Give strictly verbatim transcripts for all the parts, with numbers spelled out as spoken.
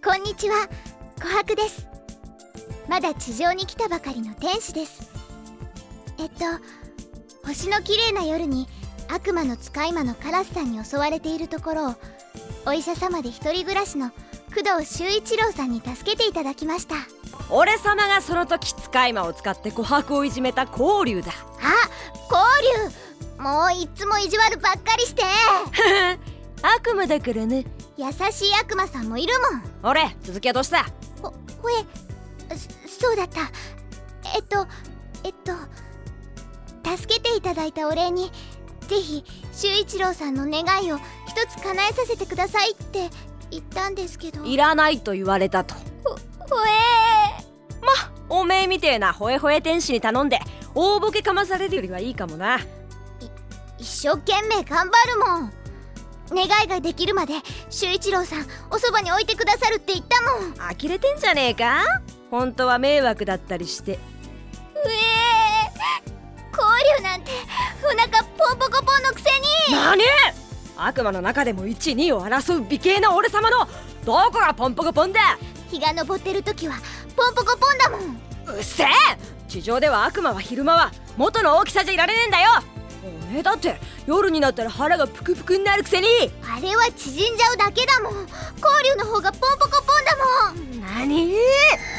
こんにちは、琥珀です。まだ地上に来たばかりの天使です。えっと星の綺麗な夜に悪魔の使い魔のカラスさんに襲われているところをお医者様で一人暮らしの工藤修一郎さんに助けていただきました。 俺様がその時使い魔を使って琥珀をいじめた光竜だ。 あ、光竜、もういつも意地悪ばっかりして悪魔だからね。 優しい悪魔さんもいるもん。 俺、続きはどうした？ ほ、ほえ、そ、そうだった。えっとえっと助けていただいたお礼にぜひ修一郎さんの願いを一つ叶えさせてくださいって言ったんですけど。 いらないと言われたと。 ほ、ほえー。ま、おめえみてえなほえほえ天使に頼んで大ボケかまされるよりはいいかもな。い一生懸命頑張るもん。願いができるまで修一郎さんおそばに置いてくださるって言ったもん。 呆れてんじゃねえか。本当は迷惑だったりして。 うえー、光竜なんてお腹ポンポコポンのくせに。 なに？悪魔の中でもいち、にを争う美形な俺様のどこがポンポコポンだ。 日が昇ってる時はポンポコポンだもん。 うっせえ。地上では悪魔は昼間は元の大きさじゃいられねえんだよ。おめえだって夜になったら腹がプクプクになるくせに。 あれは縮んじゃうだけだもん。光竜の方がポンポコポンだもん。 なに？よ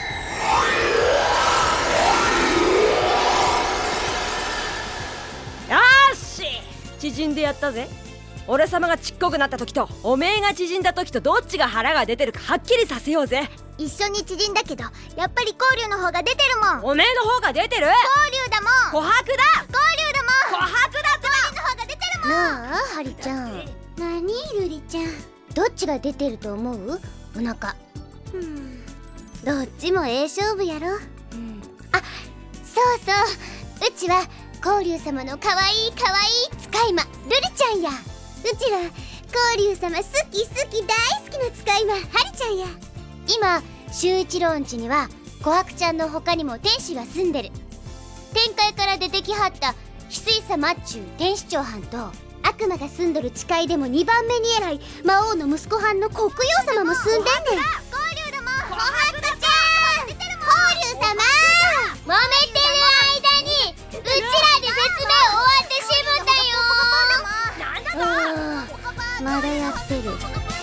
ーし、縮んでやったぜ。俺様がちっこくなった時とおめえが縮んだ時とどっちが腹が出てるかはっきりさせようぜ。 一緒に縮んだけどやっぱり光竜の方が出てるもん。 おめえの方が出てる。 光竜だもん。 琥珀だ。 光竜だもん。 琥珀だと。 光竜の方が出てるもん。 なあ、ハリちゃん。なに、ルリちゃん。どっちが出てると思う？お腹。 うん、 どっちもええ勝負やろ。うん、あ、そうそう。うちは光竜様のかわいいかわいい使い魔ルリちゃんや。うちら光竜様好き好き大好きな使い魔ハリちゃんや。今修一郎んちには琥珀ちゃんの他にも天使が住んでる。天界から出てきはった翡翠様っちゅう天使長藩と悪魔が住んどる誓いでもにばんめに偉い魔王の息子藩の黒曜様も住んでんねん。 光竜だもん。琥珀だちゃん。光竜様、揉めてる間にうちらで説明終わってしもたよ。 なんだまだやってる。